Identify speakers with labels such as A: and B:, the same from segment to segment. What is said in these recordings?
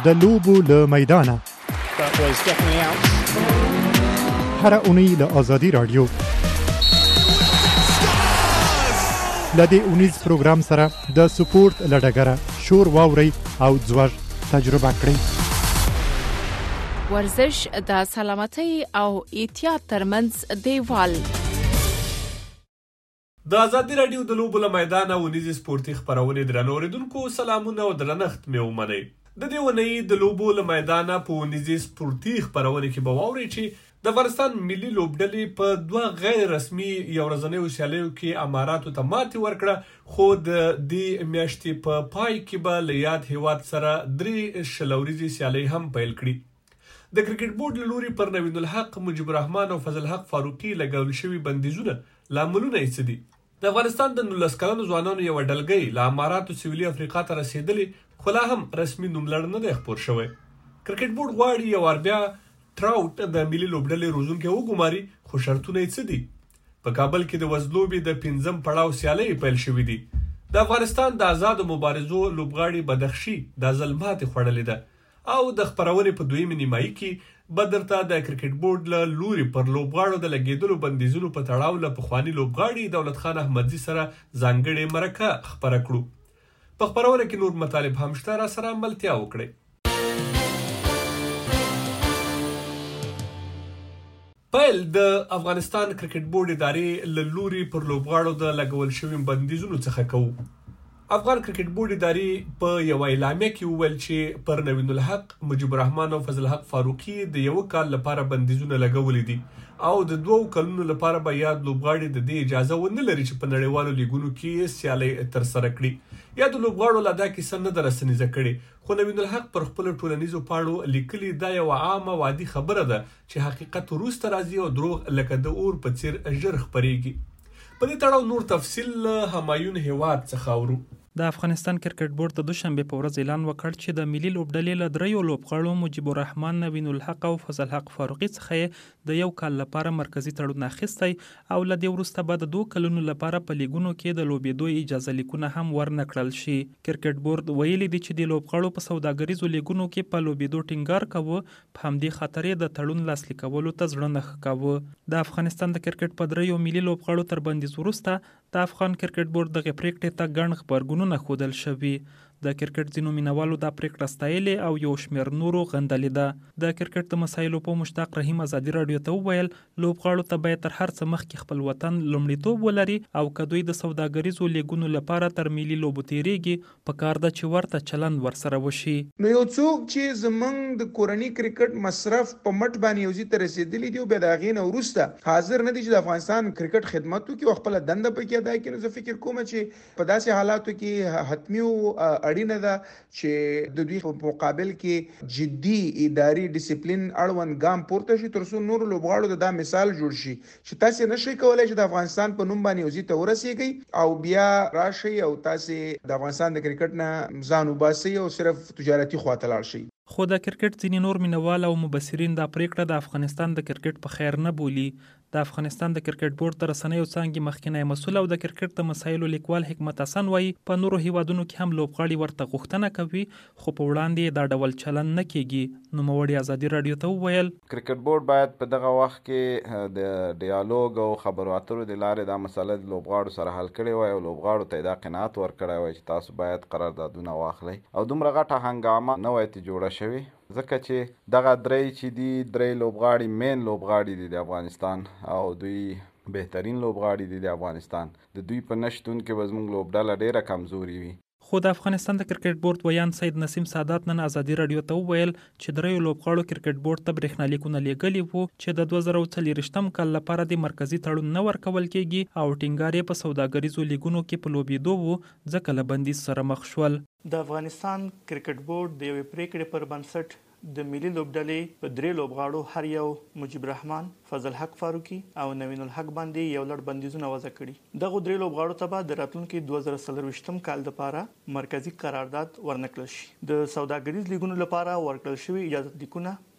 A: د لوبو له میدانه. هر اونۍ له آزادي رادیو لدې اونیز پروګرام سره د سپورت لډګره شور واوري او ځوړ تجربه کړئ.
B: ورزش د سلامتۍ او احتیاط ترمنځ دیوال.
C: د آزادي رادیو د لوبو له میدانه اونیز سپورتي خبرونه درنو اوریدونکو سلامونه او درنښت مې ومنئ. د دې ونې د لوبو له میدانه په اونیز سپورتي خبرونه کې به واورئ چې د افغانستان ملي لوبډلې په 2 غیر رسمي یو ورځنیو سیالیو کې اماراتو ته ماتې ورکړه، خو د دې میاشتې په پای کې به له یاد هیواد سره 3 شلوريزي سیالۍ هم پیل کړي. د کرکټ بورډ له لوري پر نوین الحق، مجيب الرحمن او فضل حق فاروقي لګول شوي بندیزونه لاملونه یې څه دي؟ د افغانستان د 19 کلنو ځوانانو یو ډلګۍ له اماراتو سویلي افریقا ته رسیدلې، خو لا هم رسمي نوملړ نه دی خپور شوی. کرکټ بورډ غواړي یو وار بیا ټراوټ د ملي لوبډلې روزونکي وګماري، خو شرطونه یې څه دي؟ په کابل کې د وزلوبې د 5م پړاو سیالۍ پیل شوې دي. د افغانستان د آزادو مبارزو لوبغاړي بدخشي د ځل ماتې خوړلې ده او د خبرونې په 2مې نیمایي کې بدرته د کرکټ بورډ له لوري پر لوبغاړو د لګیدلو بندیزونو په تړاو له پخواني لوبغاړي دولت خان احمدزي سره ځانګړې مرکه خبره کړو. په خبرونه کې نور مطالب هم شته، را سره ملتیا وکړئ. پیل د افغانستان کرکټ بورډ ادارې له لوري پر لوبغاړو د لګول شوي بندیزونو څخه کوو. افغان کرکټ بورډ ادارې په یو اعلامیه کې وویل چې پر نوین الحق، مجيب الرحمن او فضل حق فاروقي د 1 کال لپاره بندیزونه لګولې دي او د 2 کلونو لپاره به یاد لوبغاړي د دې اجازه ونه لري چې په نړیوالو لیګونو کې سیالۍ ترسره کړي. یا د لوبغاړو لا دا کیسه نه ده رسنیزه کړې، خو نوین الحق پر خپل ټولنیزو پاڼو لیکلي دا یو عامه وادي خبره ده چې حقیقت وروسته راځي او دروغ لکه د اور په څیر ژر خپرېږي. په دې تړاو نور تفصیل همایون هیواد څخه اورو.
D: د افغانستان کرکټ بورډ د دوشنبه په ورځ اعلان وکړ چې د ملي لوبډلې له 3 لوبغاړو مجيب الرحمن، نوین الحق او فضل حق فاروقي څخه د 1 کال لپاره مرکزی تړون اخیستی او له دې وروسته به د 2 کلونو لپاره په لیګونو کې د لوبېدو اجازه لیکونه هم ورنکړل شي. کرکټ بورډ ویلي دی چې د لوبغاړو په سوداګریزو لیګونو کې په لوبېدو ټینګار کوي، په همدې خاطر د تړون لاسلیک کولو ته زړه نه ښه کاوه. د افغانستان د کرکټ په 3 ملي لوبغاړو تر بندیز وروسته د افغان کرکټ بورډ دغه پریکړې ته ګڼ خبرګونونه ښودل شوي. د کرکټ ځینو مینوالو دا پریکړه ستایلې او یو شمېر نورو غندلې ده. د کرکټ د مسایلو په مشتاق رحیم آزادي رادیو ته وویل لوبغاړو ته باید تر هر څه مخکې خپل وطن لومړیتوب ولري او که دوی د سوداګریزو لیګونو لپاره تر ملي لوبو تیریږي پکار ده چې ورته چلند ورسره وشي.
E: نو یو څوک چې زمونږ د کورنۍ کرکټ مصرف په مټ باندې یوځي ته رسیدلی دی او بیا د هغې نه وروسته حاضر نه دی چې د افغانستان کرکټ خدمت وکړي او خپله دنده پکې ادا کړي، نو زه فکر کوم چې په داسې حالاتو کې حتمي اړینه ده چې د دوی په مقابل کې جدي اداري ډیسپلین اړوند ګام پورته شي ترڅو نور لوبغاړو ته دا مثال جوړ شي چې تاسو نشئ کولای چې د افغانستان په نوم باندې یوځي ته ورسیږئ او بیا راشي او تاسو د افغانستان د کرکټ نه ځان وباسئ او صرف تجارتي خواته لاړ شئ.
D: خو د کرکټ ځینې نور مینوال او مبصرین دا پریکړه د افغانستان د کرکټ په خیر نه بولي. د افغانستان د کرکټ بورډ د رسنیو څانګې مخکینی مسؤل او د کرکټ د مسایلو لیکوال حکمت حسن وایي په نورو هیوادونو کې هم لوبغاړي ورته غوښتنه کوي، خو په وړاندې دا ډول چلن نه کیږي. نوموړي آزادي رادیو ته وویل
F: کرکټ بورډ باید په دغه وخت کې د ډیالوګ او خبرو اترو د لارې دا مسله د لوبغاړو سره حل کړې وای او لوبغاړو ته دا قناعت ورکړی وای چې تاسو باید قراردادونه واخلئ او دومره غټه هنګامه نه وای جوړه شوې، ځکه چې دغه 3 چې دي 3 لوبغاړي مین لوبغاړي دي د افغانستان او دوی بهترین لوبغاړي دي د افغانستان. د دوی په نشتون کې به زموږ لوبډله ډیره کمزوري وي.
D: خو د افغانستان د کرکټ بورډ ویان سید نسیم سادات نن آزادي رادیو ته وویل چې 3 لوبغاړو کرکټ بورډ ته برېښنالیکونه لیږلي وو چې د 2024 کال لپاره د مرکزی تړون نه ورکول کیږي او ټینګار یې په سوداګریزو لیګونو کې په لوبېدو وو، ځکه له بندیز سره مخ شول.
G: د افغانستان کرکټ بورډ د یوې پریکړې پر بنسټ د ملي لوبډلې په 3 لوبغاړو هر یو مجيب الرحمن، فضل حق فاروقي او نوین الحق باندې یو لړ بندیزونه وضع کړي. دغه 3 لوبغاړو ته به د راتلونکي 2024 کال لپاره مرکزی قرارداد ورنکړل شي. د سوداګریز لیګونو لپاره ورکړل شوي اجازه لیکونه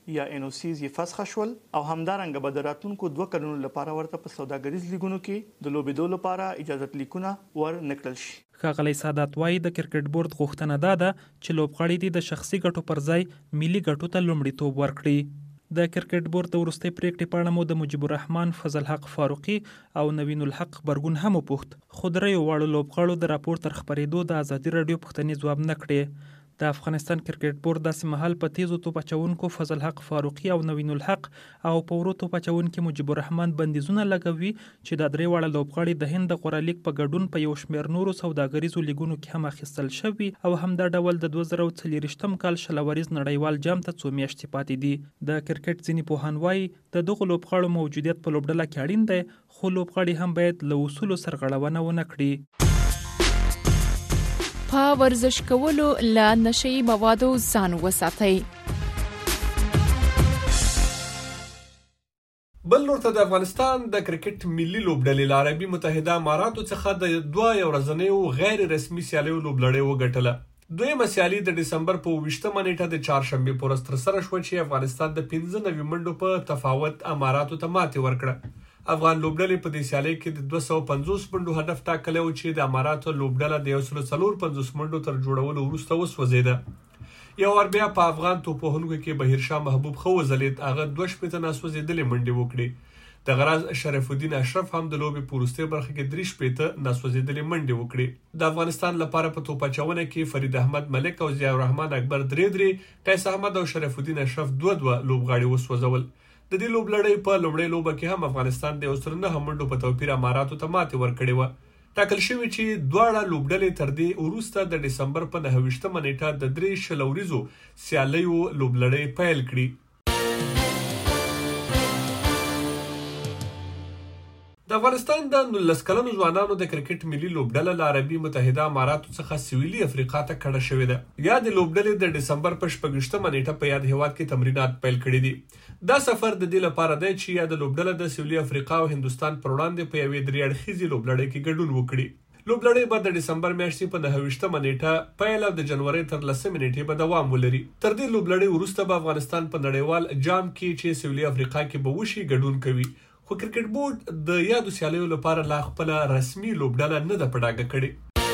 G: یا NOCs یې فسخ شول او همدارنګه به د راتلونکو 2 کلونو لپاره ورته په سوداګریز لیګونو کې د لوبېدو لپاره اجازه لیکونه ورنکړل شي.
D: ښاغلی سادات وایي د کرکټ بورډ غوښتنه دا ده چې لوبغاړي دې د شخصي ګټو پر ځای ملي ګټو ته لومړیتوب ورکړي. د کرکټ بورډ د وروستۍ پریکړې په اړه مو د مجيب الرحمن فضل حق فاروقي او نوین الحق غبرګون هم وپوښت، خو درې واړو لوبغاړو د راپور تر خبرېدو د ازادي راډیو پوښتنې ځواب نه کړې. د افغانستان کرکټ بورډ داسې مهال په تیزو توپ اچونکو فضل حق فاروقي او نوین الحق او په ورو توپ اچونکو مجيب الرحمن بندیزونه لګوي چې د درې واړه لوبغاړي د هند د قره لیګ په ګډون په یو شمېر نورو سوداګریزو لیګونو کې هم اخیستل شوي او همدا ډول د 2024 کال شلوریز نړیوال جام ته 2 میاشتې پاتې دي. د کرکټ ځینې پوهان وایي د دغو لوبغاړو موجودیت په لوبډله کې اړین دی، خو لوبغاړي هم باید له اصولو سرغړونه ونه کړي.
B: په ورزش کولو له نشئی موادو ځان وساتئ.
C: بل نور ته د افغانستان د کرکټ ملي لوبډلې له عربي متحده اماراتو څخه د 2 ورځنیو غیر رسمي سیالیو لوبلړۍ وګټله. دویمه سیالي د ډسمبر په 20مه نیټه د چهارشنبې په ورځ ترسره شوه چې افغانستان د 15 منډو په تفاوت اماراتو ته ماتې ورکړه. افغان لوبډلې په دې سیالۍ کې د 250 منډو هدف ټاکلی و چې د اماراتو لوبډله د 154 منډو تر جوړولو وروسته وسوځېده. یو ور بیا په افغان توپوهونکو کې بهیرشاه محبوب ښه وځلېد، هغه 2 ناسوځېدلې منډې وکړې. د غراز شریف الدین اشرف هم د لوبې په وروستۍ برخه کې 3 ناسوځېدلې منډې وکړې. د افغانستان لپاره په توپ اچونه کې فرید احمد ملک او ضیاء الرحمن اکبر 3، قیس احمد او شریف الدین اشرف 2 لوبغاړي وسوځول. د دې لوبلړۍ په لومړۍ لوبه کې هم افغانستان د 9 منډو په توپیر اماراتو ته ماتې ورکړې وه. ټاکل شوي چې دواړه لوبډلې تر دې وروسته د ډسمبر په 29مه نیټه د 3 شلوریزو سیالیو لوبلړۍ پیل کړي. د افغانستان د 19 کلنو ځوانانو د کرکټ ملي لوبډله له عربي متحده اماراتو څخه سویلي افریقا ته کډه شوې ده. یا د لوبډلې د ډسمبر په 26مه نیټه په یاد هیواد کې تمرینات پیل کړي دي. دا سفر د دې لپاره دی چې یا د لوبډله د سویلي افریقا او هندوستان پر وړاندې په یوې 3 اړخیزې لوبلړۍ کې ګډون وکړي. لوبلړۍ به د ډسمبر میاشتې په 29مه نیټه پیل او د جنوري تر 10مه نیټې به دوام ولري. تر دې لوبلړۍ وروسته به افغانستان په نړیوال جام کې چې سویلي افریقا کې به وشي ګډون کوي. خو کرکټ بورډ د یادو سیالیو لپاره لا خپل رسمي لوبډله نه ده په ډاګه کړې.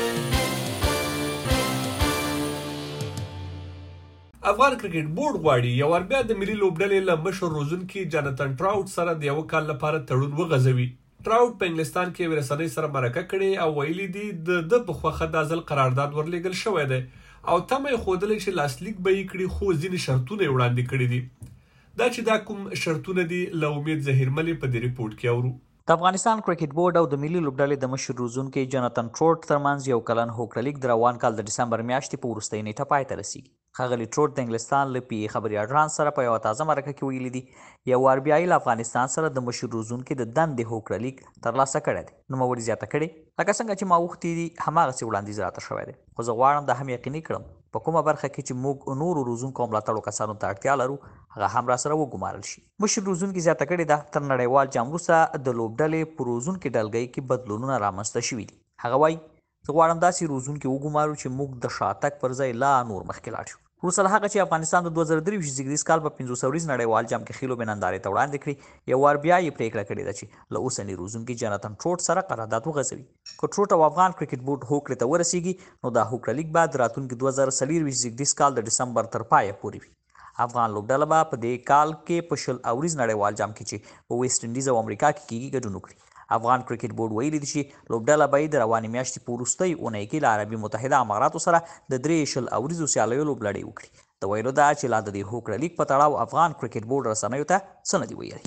C: افغان کرکټ بورډ غواړي یو ور بیا د ملي لوبډلې له مشر روزونکي جاناتن ټراوټ سره د 1 کال لپاره تړون وغځوي. ټراوټ په انګلستان کې ورسنۍ سره مرکه کړې او ویلي دي د په خوخه د ځل قرارداد ورلېږل شوی دی او تمه یې ښودلې چې لاسلیک به یې کړي، خو ځینې شرطونه یې وړاندې کړي دي. دا چې دا کوم شرطونه دي له امید ظهیرملې په دې ریپورت کې اورو.
H: د افغانستان کرکټ بورډ او د ملي لوبډلې د مشر روزونکي جاناتن ټراوټ ترمنځ یو کلن هوکړه لیک د روان کال د ډسمبر میاشتې په وروستۍ نیټه پای ته رسیږي. ښاغلي ټراوټ د انګلستان له پی خبري اژانس سره په یو تازه مرکه کې ویلي دي یو ور بیا له افغانستان سره د مشر روزونکي د دندې هوکړه لیک ترلاسه کړی دی. نوموړي زیاته کړې لکه څنګه چې ما وختي دي هماغسې وړاندیز راته شوی دی، خو زه غواړم دا هم یقیني کړم په کومه برخه کې چې موږ نورو روزونکو ملاتړو کسانو ته اړتیا لرو هغه هم را سره وګمارل شي. مشر روزونکي زیاته کړې ده تر نړیوال جام وروسته د لوبډلې په روزونکي ډلګۍ کې بدلونونه رامنځته شوي دي. هغه وایي زه غواړم داسې روزونکي وګمارو چې موږ د شاتګ پر ځای لا نور مخکې لاړ شو. وروسته له هغه چې افغانستان د 2023 زیږدیز کال په 500 نړیوال جام کې خیلو بنندارې ته وړاندې کړي، یو ور بیا یې پریکړه کړې ده چې له اوسني روزونکي جاناتن ټراوټ سره قرارداد وغځوي. که ټراوټ او افغان کرکټ بورډ هوکړې ته ورسیږي نو دا هوکړه لیک به د راتلونکي 2024 زیږدیز کال د ډسمبر تر پایه پورې وي. افغان لوبډله به په دې کال کې په 20 نړیوال جام کې چې په ویسټ انډیز او امریکا کې کیږي ګډون وکړي. افغان کرکټ بورډ ویلي دي چې لوبډله به د روانې میاشتې په وروستۍ اونۍ کې له عربي متحده اماراتو سره د 3 سیالیو لوبلړۍ وکړي. د ویلو ده چې لا د دې هوکړه لیک په تړاو افغان کرکټ بورډ رسنیو ته څه نه دي ویلي.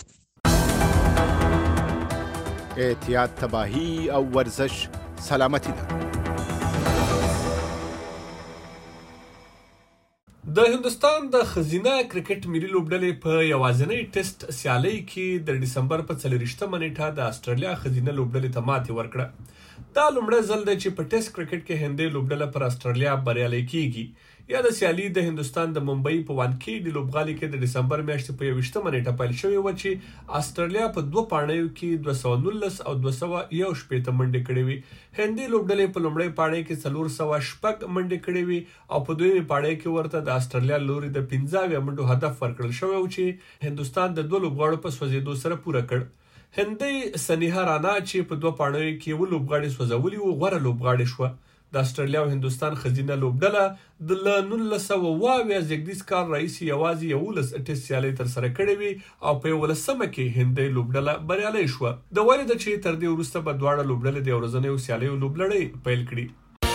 I: احتیاط، تباهي او ورزش سلامتي ده.
C: د هندوستان د ښځینه کرکټ ملي لوبډلې په یوازینۍ ټیسټ سیالۍ کې د ډسمبر په 24مه نیټه د استرالیا ښځینه لوبډلې ته ماتې ورکړه. دا لومړی ځل دی چې په ټیسټ کرکټ کې هندۍ لوبډله پر استرالیا بریالۍ کیږي. یا د سیالي د هندستان د ممبئی په وانکهډ لوبغالي کې د دسمبر میاشتې په 21 نیټه پیل شوې وه چې استرالیا په 2 پاڼیو کې 219 او 211 منډې کړې وي. هندي لوبډلې په لومړۍ پاڼۍ کې 406 منډې کړې وي او په دویمې پاڼۍ کې ورته د استرالیا لوري د 15 منډو هدف ورکړل شوی و چې هندستان د 2 لوبغاړو په سوځېدو سره پوره کړ. هندي سنیها رانا چې په 2 پاڼیو کې و لوبغاړي سوځولي وو غوره لوبغاړي شوه. د استرالیا او هندستان خزینه لوبډله د 1920 زیږدیز کال راهیسې یوازې 11 ټیسټ سیالۍ ترسره کړې وي او په 11مه کې هندي لوبډله بریالۍ شوه. د ویلې ده چې تر دې وروسته به دواړه لوبډلې د ورځنیو سیالیو لوبلړۍ پیل کړي.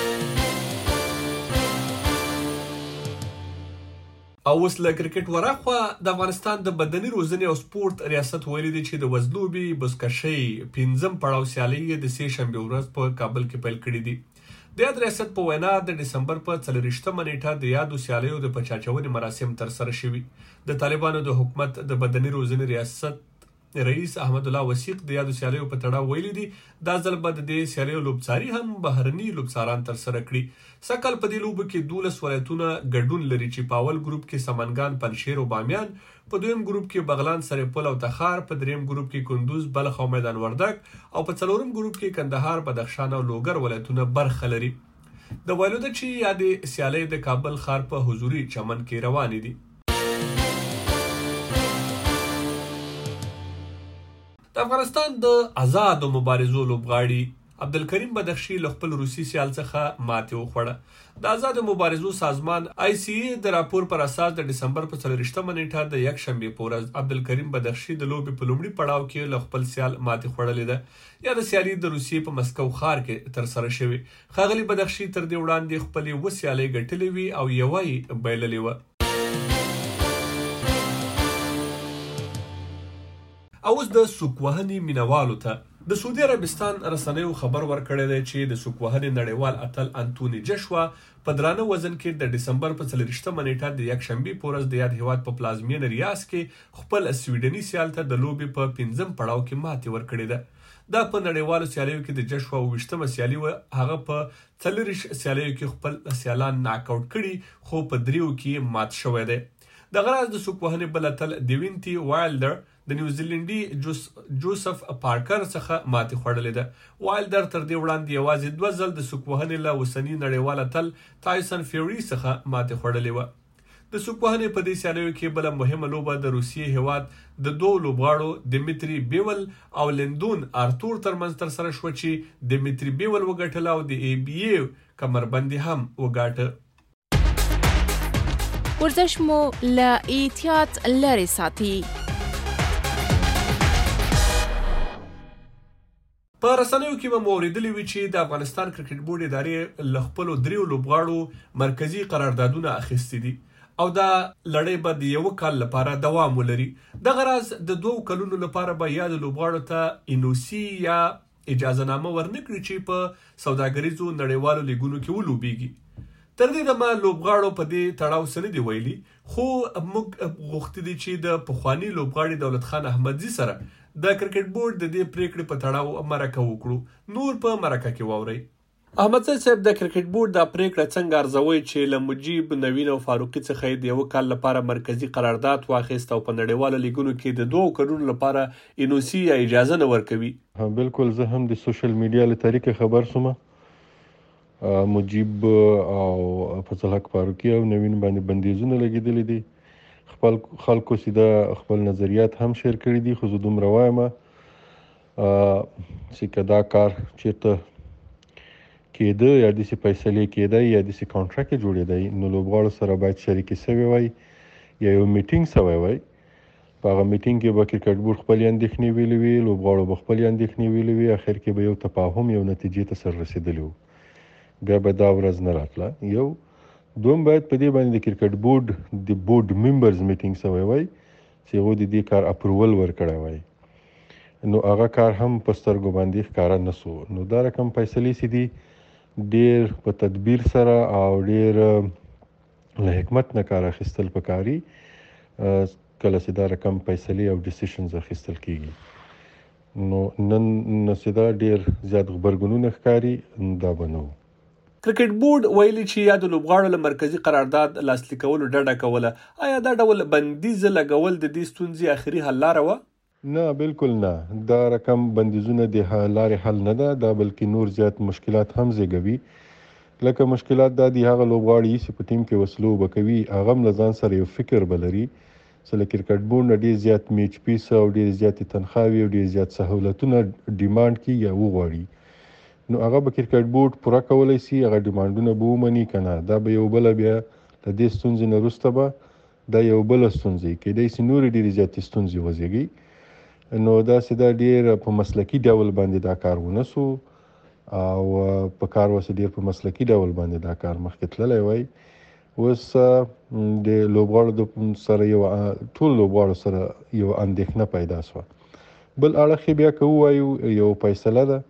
C: او اوس له کرکټ وراخوا د افغانستان د بدني روزنې او سپورت ریاست ویلي دی چې د وزلوبي بزکشۍ 5م پړاو سیالۍ د سې شنبې ورځ په کابل کې پیل کړې دي. د یاد ریاست په وینا د دسمبر په 24مه نیټه د یادو سیالیو د پچاچونې مراسم ترسره شوي. د طالبانو د حکومت د بدني روزنې ریاست رئیس احمد الله وثیق د یادو سیالیو په تړاو ویلي دي دا ځل به د دې سیالیو لوبڅاري هم بهرني لوبڅاران ترسره کړي. سږ کال په دې لوبو کې 12 ولایتونه ګډون لري چې په اول ګروپ کې سمنګان، پنجشیر او بامیان، په دویم ګروپ کې بغلان، سرپل او تخار، په دریم ګروپ کې کندوز، بلخ او میدان وردګ او په څلورم ګروپ کې کندهار، بدخشان او لوګر ولایتونه برخه لري. د ویلو ده چې یادې سیالۍ د کابل ښار په حضوري چمن کې روانې دي. د افغانستان د آزادو مبارزو لوبغاړي عبدالکریم بدخشي له خپل روسي سیال څخه ماتې وخوړه. د آزادو مبارزو سازمان ICA د راپور پر اساس د دسمبر په 24مه نیټه د یکشنبې په ورځ عبدالکریم بدخشي د لوبې په لومړي پړاو کې له خپل سیال ماتې خوړلې ده. یا د سیالي د روسیې په مسکو ښار کې ترسره شوې. ښاغلي بدخشي تر دې وړاندې خپلې 2 سیالۍ ګټلې وي او یوه یې بایللې وه. او اوس د سوک وهنې مینوالو ته د سعودي عربستان رسنیو خبر ورکړی دی چې د سوک وهنې نړیوال اتل انتوني جشوا په درانه وزن کې د دسمبر په 24مه نیټه د یکشنبې په ورځ د یاد هیواد په پلازمینه ریاض کې خپل سویډني سیال ته د لوبې په 5م پړاو کې ماتې ورکړې ده. دا په نړیوالو سیالیو کې د جشوا 28مه سیالي وه. هغه په 40 سیالیو کې خپل سیالان ناک آوټ کړي خو په 3 کې مات شوی دی. دغه راز د سوک وهنې بل اتل دیوینټي وایلډر د نیوزیلندي جوزف پارکر څخه ماتې خوړلې ده. وایلډر تر دې وړاندې یوازې 2 ځل د سوک وهنې له اوسني نړیوال اتل تایسن فیوري څخه ماتې خوړلې وه. د سوک وهنې په دې سیالیو کې بله مهمه لوبه د روسیې هیواد د 2 لوبغاړو دمیتري بیول او لندون آرتور ترمنځ ترسره شوه چې دمیتري بیول وګټله او د ABA کمربندي هم وګاټه.
B: ورزش مو له احتیاط لرې ساتي.
C: په رسنیو کې به مو اورېدلي وي چې د افغانستان کرکټ بورډ ادارې له خپلو 3 لوبغاړو مرکزي قراردادونه اخیستي دي او دا لړۍ به د 1 کال لپاره دوام ولري. دغه راز د 2 کلونو لپاره به یا د لوبغاړو ته NOC یا اجازه نامه ورنکړي چې په سوداګریزو نړیوالو لیګونو کې ولوبېږي. تر دې دمه لوبغاړو په دې تړاو څه نه دي ویلي خو موږ غوښتي دي چې د پخواني لوبغاړي دولت خان احمدزي سره د کرکټ بورډ د دې پریکړې په تړاو مرکه وکړو. نور په مرکه کې واورئ. احمدزي صاحب د کرکټ بورډ دا پریکړه څنګه ارزوي چې له مجیب، نوین او فاروقي څخه د 1 کال لپاره مرکزي قرارداد واخیست او په نړیوالو لیګونو کې د 2 کلونو لپاره NOC یا اجازه نه ورکوي؟
J: بالکل زه هم د سوشل میډیا له طریقې خبر شوم. مجیب او فضل حق فاروقي او نوین باندې بندیزونه لګیدلي دي. خپل خلکو سیده خپل نظریات هم شیر کړي دي. خو زه دومره وایم چې که دا کار چېرته کېده یا داسې فیصلې کېدی یا داسې کانټراکټ جوړېدی نو لوبغاړو سره باید شریکې سوی وای یا یو میټینګ سوی وای. په هغه میټینګ کې به کرکټ بورډ خپلې اندېښنې ویلې وي، لوبغاړو به خپلې اندېښنې ویلې وي، اخر کې به یو تفاهم یو نتیجې ته سر رسېدلی وو. بیا به دا ورځ نه راتله. یو دوم باید په دې باندې د کرکټ بورډ د بورډ ممبرز میټینګ سوی وای چې هغوی د دې کار اپروول ورکړی وای. نو هغه کار هم په سترګو باندې ښکاره نه سو. نو دا رقم فیصلې چې دي ډېر په تدبیر سره او ډېر له حکمت نه کار اخیستل پکاري کله چې دا رقم فیصلې او ډیسیشنز اخیستل کېږي. نو نن چې دا ډېر زیات غبرګونونه ښکاري دا به نه و.
C: کرکټ بورډ ویلي چې یا د لوبغاړو له مرکزي قرارداد لاسلیک کولو ډډه کوله. آیا دا ډول بندیز لګول د دې ستونزې اخري حل لاره وه؟
J: نه بالکل نه، دا رقم بندیزونه د لارې حل نه ده، دا بلکې نور زیات مشکلات هم زیږوي. لکه مشکلات دا دي هغه لوبغاړي چې په ټیم کې وسلو به کوي هغه هم له ځان سره یو فکر به لري چې له کرکټ بورډ نه ډېر زیات میچ پیس او ډېر زیاتې تنخواوې او ډېر زیات سهولتونه ډیمانډ کړي یا وغواړي، نو هغه به کرکټ بورډ پوره کولی شي، هغه ډیمانډونه به ومني که نه. دا به یو بله بیا له دې ستونزې نه وروسته به دا یو بله ستونزې کیدای شي نورې ډېرې زیاتې ستونزې وزېږي. نو داسې دا ډېر په مسلکي ډول باندې دا کار ونه سو او په کار وسه ډېر په مسلکي ډول باندې دا کار مخکې تللی وای. اوس د لوبغاړو سره یو ټول لوبغاړو سره یو اندېښنه پیدا شوه. بل اړخ بیا که ووایو یو فیصله ده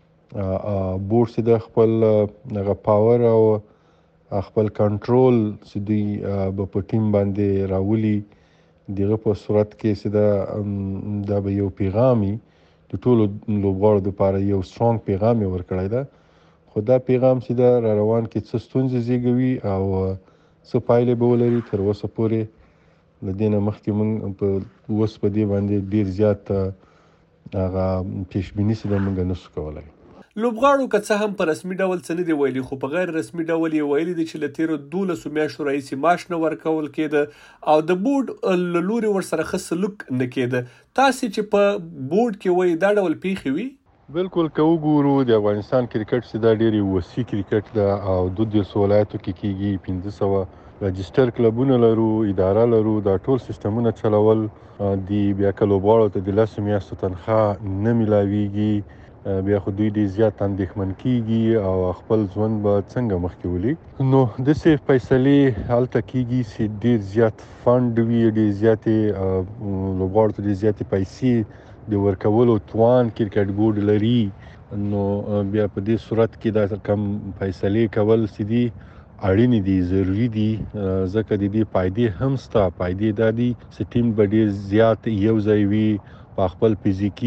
J: بورډ چې د خپل هغه پاور او خپل کنټرول چې دوی به په ټیم باندې راولي دغه په صورت کې چې دا به یو پیغامي د ټولو لوبغاړو دپاره یو سترونګ پیغام یې ورکړی ده، خو دا پیغام چې دا را روان کې څه ستونزې زیږوي او څه پایلې به ولري تر اوسه پورې له دې نه مخکې موږ په اوس په دې باندې ډېر زیات هغه پیشبیني چې ده موږ نسو کولی.
C: لوبغاړو که څه هم په رسمي ډول څه نه دي ویلي، خو په غیر رسمي ډول یې ویلي دي چې له تېرو 12 میاشتو راهیسې معاش نه ورکول کېده او د بورډ له لوري ورسره ښه سلوک نه کېده. تاسې چې په بورډ کې وایي دا ډول پیښې وي؟
J: بالکل که وګورو د افغانستان کرکټ چې دا ډېر وسیع کرکټ ده او 12 ولایتو کې کېږي، 1500 رجسټر کلبونه لرو، اداره لرو، دا ټول سیستمونه چلول دي. بیا که لوبغاړو ته د 10 میاشتو تنخواه نه میلاویږي بیا خو دوی ډېر زیات اندېښمن کېږي او خپل ژوند به څنګه مخکې ولي. نو داسې فیصلې هلته کېږي چې ډېر زیات فنډ وي، ډېر زیاتې لوبغاړو ته ډېر زیاتې پیسې د ورکولو توان کرکټ بورډ لري. نو بیا په دې صورت کې دا کم فیصلې کول چې دي اړینې دي، ضروري دي، ځکه د دې فایدې هم شته. فایدې دا دي چې ټیم به ډېر زیات یو ځای وي، په خپل فزیکي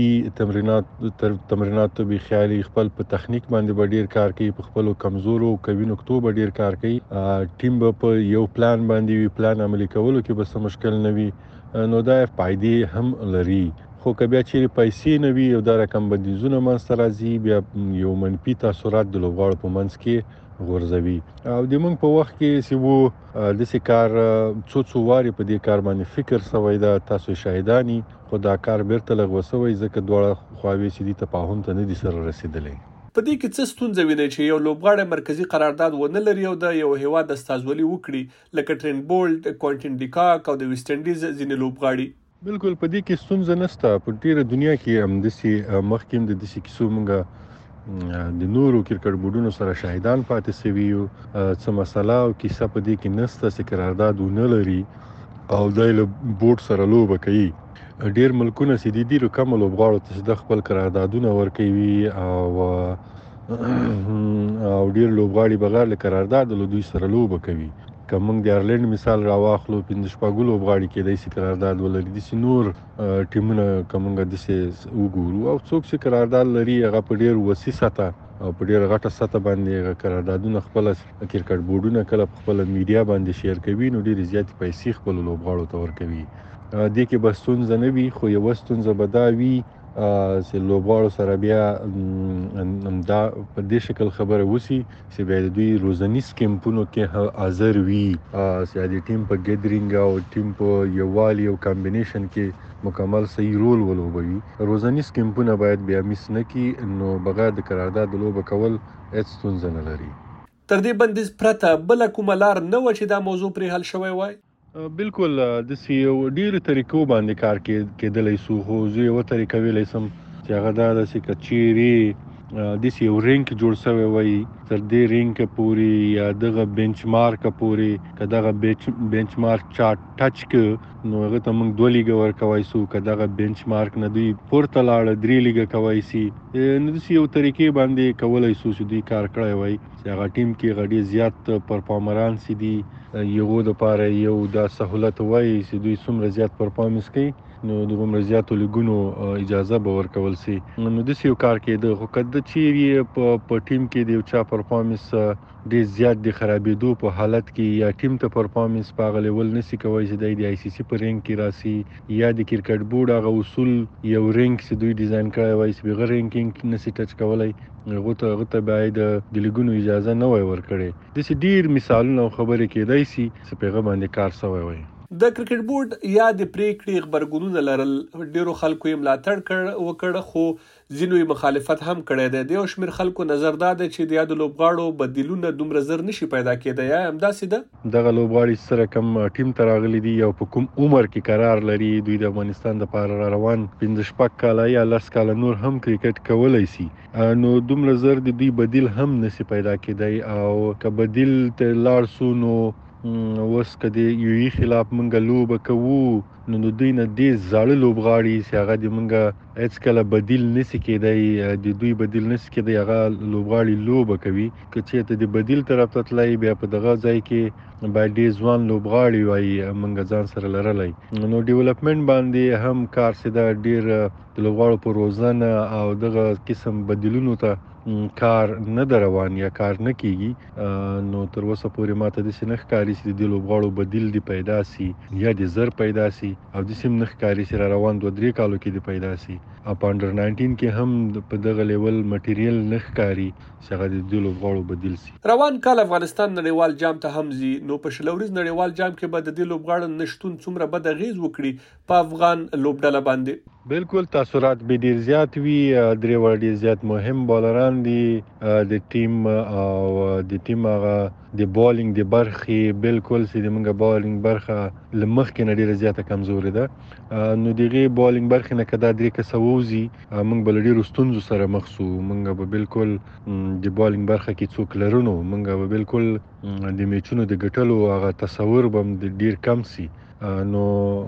J: تمریناتو به خیالي، خپل په تخنیک باندې به ډېر کار کوي، په خپلو کمزورو قوي نقطو به ډېر کار کوي. ټیم به په یو پلان باندې وي، پلان عملي کولو کې به څه مشکل نه وي. نو دا فایدې هم لري. خو که بیا چیرې پیسې نه وي او دا رقم بندیزونه منځته راځي بیا یو منفي تاثرات د لوبغاړو په منځ کې غورځوي. او د موږ په وخت کې چې وو داسې کار څو وارې په دې کار باندې فکر شوی ده، تاسو شاهدانی، خو دا کار بیرته لغوه شوی ځکه دواړه خواوې چې دي تفاهم ته نه دي سره رسېدلی.
C: په دې کې څه ستونزه وینئ چې یو لوبغاړی مرکزي قرارداد ونه لري او د یو هیواد استازولي وکړي لکه ټرینټ بولټ، کوینټن ډیکاک او د ویسټ انډیز ځینې لوبغاړي؟
J: بالکل په دې کې ستونزه نشته. په ډیره دنیا کې همداسې مخکې هم د داسې کیسو موږ د نورو کرکټ بورډونو سره شاهدان پاتې شوي یو. څه مسله او کیسه په دې کې نشته چې قرارداد ونه لري او دی له بورډ سره لوبه کوي. ډیر ملکونه چې دي ډیرو کمو لوبغاړو ته د خپل قراردادونه ورکوي او ډیر لوبغاړي بغیر له قرارداد له دوی سره لوبه کوي. که موږ د ایرلینډ مثال راواخلو، 15 لوبغاړي کېدای شي قرارداد ولري. داسې نور ټیمونه که موږ داسې وګورو او څوک چې قرارداد لري هغه په ډېر وسیع سطحه او په ډېره غټه سطحه باندې هغه قراردادونه خپله کرکټ بورډونه کله په خپله میډیا باندې شیر کوي نو ډېرې زیاتې پیسې خپلو لوبغاړو ته ورکوي. دې کې به ستونزه نه وي، خو یوه ستونزه به دا وي چې لوبغاړو سره بیا دا په دې شکل خبره وشي چې بیا د دوی روزنیز کیمپونو کې حاضر وي، چې د ټیم په ګیدرینګ او ټیم په یووالي او کامبینیشن کې مکمل صحیح رول ولوبوي. روزنیز کیمپونه باید بیا میس نه کړي، نو بغیر د قرارداد د لوبه کول هېڅ ستونزه نه لري.
C: تر دې بندیز پرته بله کومه لار نه وه چې دا موضوع پرې حل شوی وای؟
J: بالکل داسې یو ډېرو طریقو باندې کار کېدلی شو، خو زه یوه طریقه ویلی شم چې هغه دا ده چې که چیرې داسې یو رینک جوړ شوی وای، تر دې رینکه پورې یا دغه بینچ مارکه پورې که دغه بینچ مارک چا ټچ که نو هغه ته موږ 2 لیګه ورکوی شو، که دغه بینچ مارک نه دوی پورته لاړه 3 لیګه کوی شي. نو داسې یو طریقې باندې کولی شو چې دوی کار کړی وای چې هغه ټیم کې هغه ډېر زیات پرفارمران چې دي یغو دپاره یو دا سهولت وایي چې دوی څومره زیات پرفارمنس کوي نو د دومره زیاتو لیګونو اجازه به ورکول شي. نو داسې یو کار کېده. خو که د چیرې په ټیم کې د یو چا پرفارمنس ډېر زیات د خرابېدو په حالت کې یا ټیم ته پرفارمنس په هغه لیول نشي کولی چې د آی سی سی په رینک کې راسي یا د کرکټ بورډ هغه اصول یو رینک چې دوی ډیزاین کړی وای چې بغیر رینکینګ نشي ټچ کولی هغه ته باید د لیګونو اجازه نه وای ورکړې. داسې ډېر مثالونه او خبرې کېدای شي چې په هغه باندې کار شوی وای.
C: د کرکټ بورډ یا د پریکړې غبرګونونه لرل ډیرو خلکو یې ملاتړ وکړ خو ځینو یې مخالفت هم کړی دی. د یو شمېر خلکو نظر دا دی چې د یادو لوبغاړو بدیلونه دومره زر نشي پیدا کېدی. یا همداسې ده؟
J: دغه لوبغاړي سره کوم ټیم ته راغلي دي او په کوم عمر کې قرار لري، دوی د افغانستان دپاره را روان 15 کاله یا 10 کاله نور هم کرکټ کولی شي، نو دومره زر د دوی بدیل هم نشي پیدا کېدی. او که بدیل ته لاړ سو نو اوس که د یوې خلاف موږ لوبه کوو نو د دوی نه ډېر زاړه لوبغاړي چې هغه د موږ هېڅکله بدیل نشي کېدی، د دوی بدیل نشي کېدی، هغه لوبغاړي لوبه کوي. که چېرته د بدیل طرف ته تللی بیا په دغه ځای کې باید ډېر ځوان لوبغاړي وایي موږ ځان سره لرلی. نو ډیولپمنټ باندې هم کار چې ده ډېر د لوبغاړو په روزنه او دغه قسم بدیلونو ته کار نه ده روان یا کار نه کیږي. نو تر اوسه پورې ماته داسې نه ښکاري چې د دې لوبغاړو بدیل دې پیدا سي یا د زر پیدا سي، او داسې هم نه ښکاري چې را روان 2-3 کالو کې دې پیدا سي. او په انډر 19 کې هم په دغه لیول مټیریل نه ښکاري چې هغه د دې لوبغاړو بدیل سي.
C: روان کال افغانستان نړیوال جام ته هم ځي، نو په شلوريز نړیوال جام کې به د دې لوبغاړو نشتون څومره بد اغیز وکړي په افغان لوبډله باندې؟
J: بالکل تاثرات به ډیر زیات وي. درې وړ ډیر زیات مهم بالران دي د ټیم او د ټیم هغه د بالینګ د برخې بالکل چې موږ بالینګ برخه لمخکې نه ډیره زیاته کمزوري ده. نو دغه بالینګ برخه نه کدا درې کسووزي موږ بل ډیرو ستونزو سره مخ شو. موږ به بالکل د بالینګ برخه کې څوک لرونو، موږ به بالکل د میچونو د ګټلو هغه تصور به ډیر کم سي. نو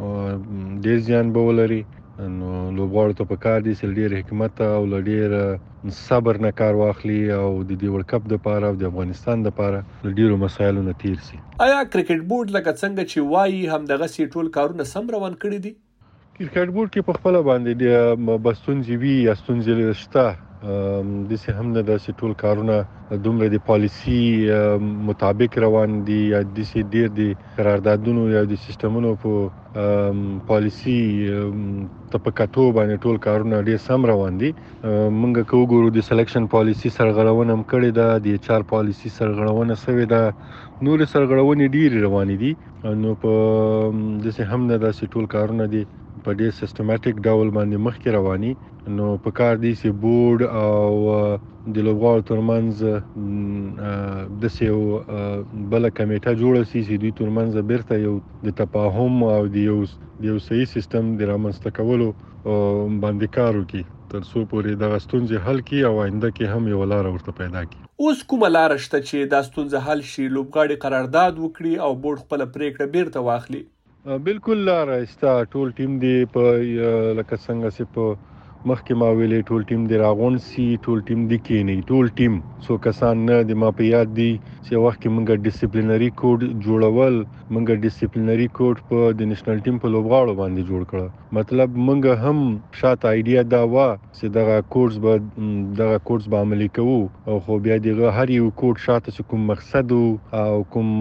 J: ډیر ځان به ولري. نو لوبغاړو ته پکار دي چې ډېر حکمت او ډېر صبر نه کار واخلي او د دې ورلډ کپ دپاره او د افغانستان دپاره له ډېرو مسایلو نه تیر سي.
C: آیا کرکټ بورډ لکه څنګه چې وایي همدغسې ټول کارونه سم روان کړي دي؟
J: کرکټ بورډ کې په خپله باندې به ستونزې وي یا ستونزې شته، داسې هم نه ده چې ټول کارونه دومره د پالیسي مطابق روان دي یا داسې ډېر د قراردادونو یا د سیستمونو په پالیسي ته په کتو باندې ټول کارونه ډېر سم روان دي. موږ که وګورو د سلیکشن پالیسي سرغړونه هم کړې ده، د HR پالیسي سرغړونه شوې ده، نورې سرغړونې ډېرې روانې دي. نو په داسې هم نه ده چې ټول کارونه دي په ډېر سیستماتیک ډول باندې مخکې رواني. نو په کار دی چې بورډ او د لوبغاړو ترمنځ داسې یو بله کمیټه جوړه شي چې دوی ترمنځ بیرته یو د تفاهم او د یو صحیح سیستم د رامنځته کولو باندې کار وکړي تر څو پورې دغه ستونزې حل کړي او آینده کې هم یوه لاره ورته پیدا کړي.
C: اوس کومه لاره شته چې دا ستونزه حل شي، لوبغاړي قرارداد وکړي او بورډ خپله پریکړه بیرته واخلي؟
J: بالکل لاره شته. ټول ټیم دی په لکه څنګه چې په مخکې ما ویلې ټول ټیم دی راغونډ سي، ټول ټیم دی کېني، ټول ټیم څو کسان نه د ما په یاد دي چې وخت کې موږ ډیسپلینري کوډ جوړول، موږ ډیسپلینري کوډ په د نېشنل ټیم په لوبغاړو باندې جوړ کړه. مطلب موږ هم شاته آیډیا دا وه چې دغه کوډز به عملي کوو، او خو بیا دغه هر یو کوډ شاته چې کوم مقصد او کوم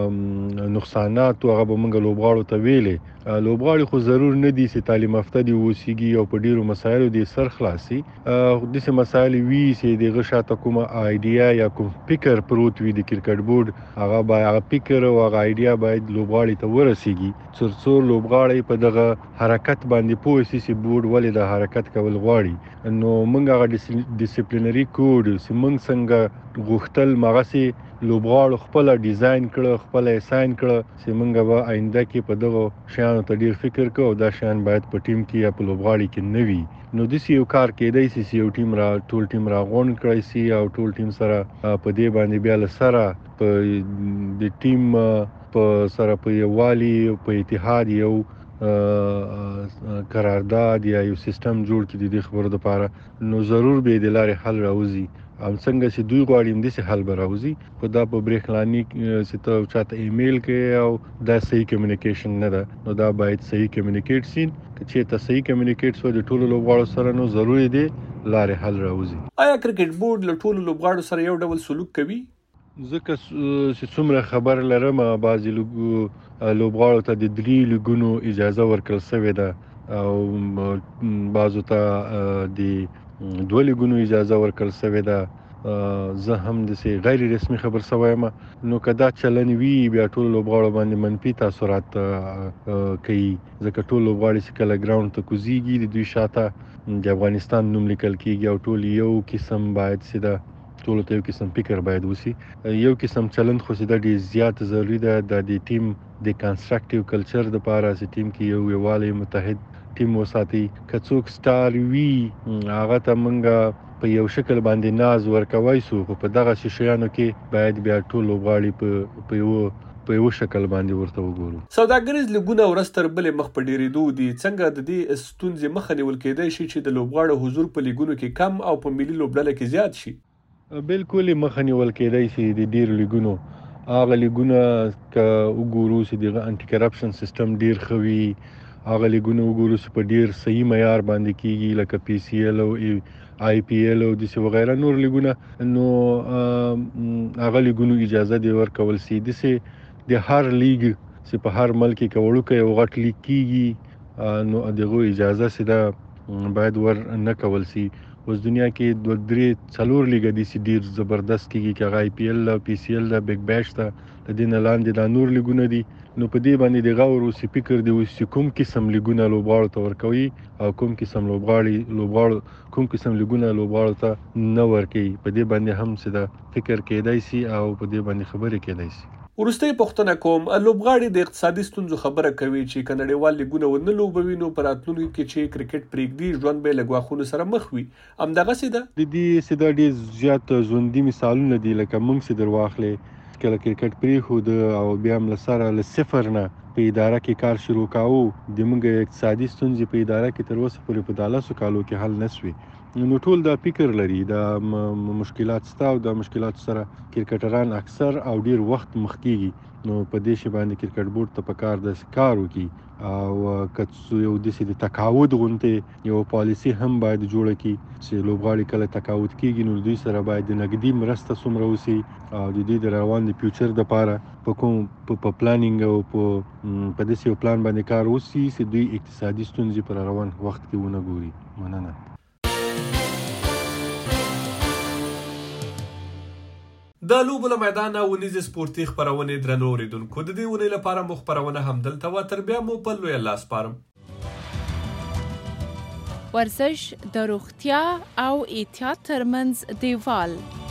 J: نقصانات هغه به موږ لوبغاړو ته ویلې. لوبغاړي خو ضرور نه دي چې تعلیم یافته دي اوسیږي او په ډیرو مسایلو دې سر خلاصي. داسې مسایل وي چې دغه شاته کومه آیډیا یا کوم فکر پروت وي د کرکټ بورډ، هغه فکر او هغه آیډیا باید لوبغاړي ته ورسیږي تر څو لوبغاړي په دغه حرکت باندې پوه شي چې بورډ ولې د حرکت کول غواړي. نو موږ هغه ډیسپلینري کوډ چې موږ څنګه غوښتل مغسې لوبغاړو خپله ډیزاین کړه، خپله یې ساین کړه چې موږ به آینده کې په دغو شیانو ته ډېر فکر کوو او دا شیان باید په ټیم کې یا په لوبغاړي کې نه وي. نو داسې یو کار کېدی شي چې یو ټیم ټول ټیم راغونډ کړی شي او ټول ټیم سره په دې باندې بیا له سره په د ټیم په سره په یووالي په اتحاد یو قرارداد یا یو سیستم جوړ کړي د دې خبرو دپاره، نو ضرور به د لارې حل راوځي. او څنګه چې دوی غواړي همداسې حل به راوځي خو دا په برېښنایي چې ته چاته ایمیل کې او دا صحیح کمیونیکیشن نه ده نو دا باید صحیح کمیونیکیټ شي که چېرته صحیح کمیونیکیټ شو د ټولو لوبغاړو سره نو ضروري دی لارې حل راوځي.
C: آیا کرکټ بورډ له ټولو لوبغاړو سره یو ډول سلوک کوي؟
J: ځکه چې څومره خبر لرم بعضې لوبغاړو ته د 3 لیګونو اجازه ورکړل شوې ده او بعضو ته د 2 لیګونو اجازه ورکړل شوې ده. زه هم داسې غیر رسمي خبر شوی یم نو که دا چلن وي بیا ټولو لوبغاړو باندې منفي تاثرات کوي ځکه ټول لوبغاړي چې کله ګراوند ته کوزیږي د دوی شاته د افغانستان نوم لیکل کیږي او ټول یو قسم باید چې دا ټولو ته یو قسم فکر باید وشي. یو قسم چلند خو چې دا ډېر زیات ضروري ده د ټیم د کنسټرکټیو کلچر دپاره چې ټیم کې یو یووالی متحد ټیم وساتي. که څوک سټار وي هغه ته موږ په یو شکل باندې ناز ورکوای سو خو په دغه شیانو کې باید بیا ټول لوبغاړي په یو شکل باندې ورته وګورو.
C: سوداګریز لیګونه ورځ تر بلې مخ په ډېرېدو دي. څنګه د دې ستونزې مخه نیول کېدای شي چې د لوبغاړو حضور په لیګونو کې کم او په ملي لوبډله کې زیات شي؟
J: بالکل مخه نیول کېدای شي د ډېرو لیګونو. هغه لیګونه که وګورو چې دغه انټي کرپشن سیستم ډېر ښه وي هغه لیګونه وګورو چې په ډېر صحیح معیار باندې کېږي لکه PCL او IPL او داسې وغیره نور لیګونه نو هغه لیګونو اجازه دی ورکول شي. داسې د هر لیګ چې په هر ملک کې که وړوکی یو غټ لیګ کېږي نو د هغو اجازه چې ده باید ور نه کول شي. اوس دنیا کې 2-3-4 لیګه داسې ډېر زبردست کېږي که هغه IPL ده PCL ده بګ بیش ده د دې نه لاندې دا نور لیګونه دي نو په دې باندې د غور او فکر دی چې کوم قسم لیګونه لوبغاړو ته ورکوي او کوم قسم لوبغاړو کوم قسم لیګونه لوبغاړو ته نه ورکوي په دې باندې هم څه د فکر کېدای شي او په دې باندې خبرې کېدای شي.
C: وروستۍ پوښتنه کوم لوبغاړي د اقتصادي ستونزو خبره کوي چې که نړیوال لیګونه ونه لوبوي نو په راتلونکي کې چې کرکټ پرېږدي ژوند به له ګواښونو سره مخ وي. همدغسې ده
J: د دې چې دا ډېر زیات ژوندي مثالونه دي لکه موږ چې در واخلې کله کرکټ پرېښود او بیا هم له سره له صفر نه په اداره کې کار شروع کاوه د موږ اقتصادي ستونزې په اداره کې تر اوسه پورې په 10 کالو کې حل نه شوې. نو ټول دا فکر لري دا مشکلات شته او دا مشکلات سره کرکټران اکثر او ډیر وخت مخ کیږي نو په دې شی باندې کرکټ بورډ ته پکار د کار وکړي او که یو د تقاعد غونډه یو پالیسی هم باید جوړه کړي چې لوبغاړي کله تقاعد کیږي نو دوی سره باید د نقدي مرسته څومره وسی او د دې د روان د فیوچر لپاره په کوم په پلانینګ او په دې یو پلان باندې کار وسی چې دوی اقتصادي ستونزې پر روان وخت کې ونه ګوري. مننه.
C: د لوبو له میدانه ونیزې سپورتي خپرونې درنو اوریدونکو د دې ونې لپاره مو خپرونه همدلته وه. تر بیا مو په لوی الله سپارم.
B: ورزش د روغتیا او احتیاط ترمنځ دیوال